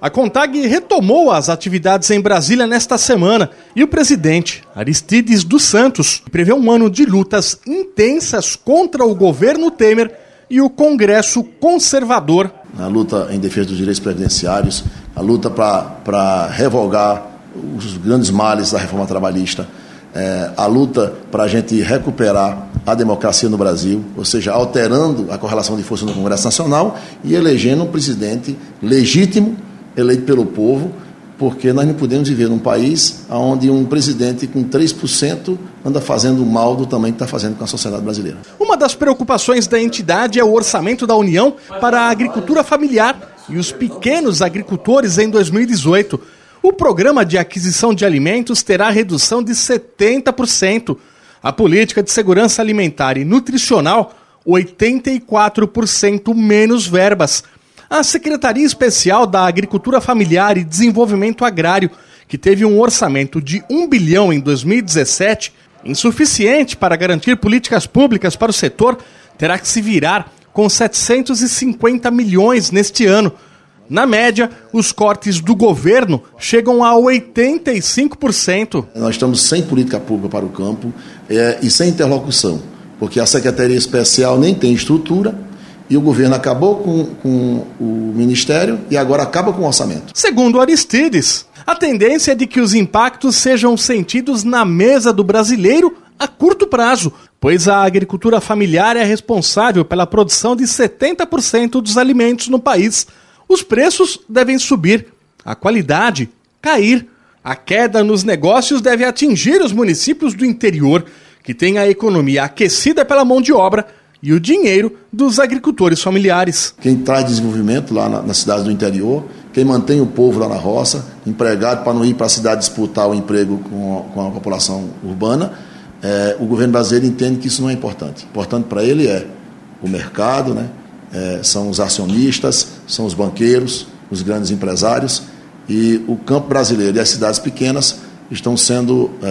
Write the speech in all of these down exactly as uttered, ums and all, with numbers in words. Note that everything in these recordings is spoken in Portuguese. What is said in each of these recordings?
A CONTAG retomou as atividades em Brasília nesta semana e o presidente, Aristides dos Santos, prevê um ano de lutas intensas contra o governo Temer e o Congresso conservador. A luta em defesa dos direitos previdenciários, a luta para revogar os grandes males da reforma trabalhista, é, a luta para a gente recuperar a democracia no Brasil, ou seja, alterando a correlação de força no Congresso Nacional e elegendo um presidente legítimo, eleito pelo povo, porque nós não podemos viver num país onde um presidente com três por cento anda fazendo mal do tamanho que está fazendo com a sociedade brasileira. Uma das preocupações da entidade é o orçamento da União para a agricultura familiar e os pequenos agricultores em dois mil e dezoito. O programa de aquisição de alimentos terá redução de setenta por cento. A política de segurança alimentar e nutricional, oitenta e quatro por cento menos verbas. A Secretaria Especial da Agricultura Familiar e Desenvolvimento Agrário, que teve um orçamento de um bilhão em dois mil e dezessete, insuficiente para garantir políticas públicas para o setor, terá que se virar com setecentos e cinquenta milhões neste ano. Na média, os cortes do governo chegam a oitenta e cinco por cento. Nós estamos sem política pública para o campo é, e sem interlocução, porque a Secretaria Especial nem tem estrutura e o governo acabou com, com o Ministério e agora acaba com o orçamento. Segundo Aristides, a tendência é de que os impactos sejam sentidos na mesa do brasileiro a curto prazo, pois a agricultura familiar é responsável pela produção de setenta por cento dos alimentos no país. Os preços devem subir, a qualidade cair. A queda nos negócios deve atingir os municípios do interior, que têm a economia aquecida pela mão de obra e o dinheiro dos agricultores familiares. Quem traz desenvolvimento lá na, nas cidades do interior, quem mantém o povo lá na roça, empregado para não ir para a cidade disputar o emprego com a, com a população urbana, é, o governo brasileiro entende que isso não é importante. Importante para ele é o mercado, né? É, são os acionistas, são os banqueiros, os grandes empresários, e o campo brasileiro e as cidades pequenas estão sendo, é,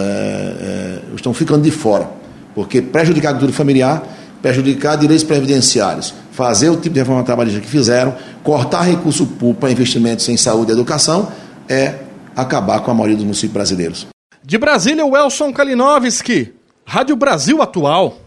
é, estão ficando de fora, porque prejudicar a agricultura familiar, prejudicar direitos previdenciários, fazer o tipo de reforma trabalhista que fizeram, cortar recurso público para investimentos em saúde e educação, é acabar com a maioria dos municípios brasileiros. De Brasília, o Elson Kalinowski, Rádio Brasil Atual.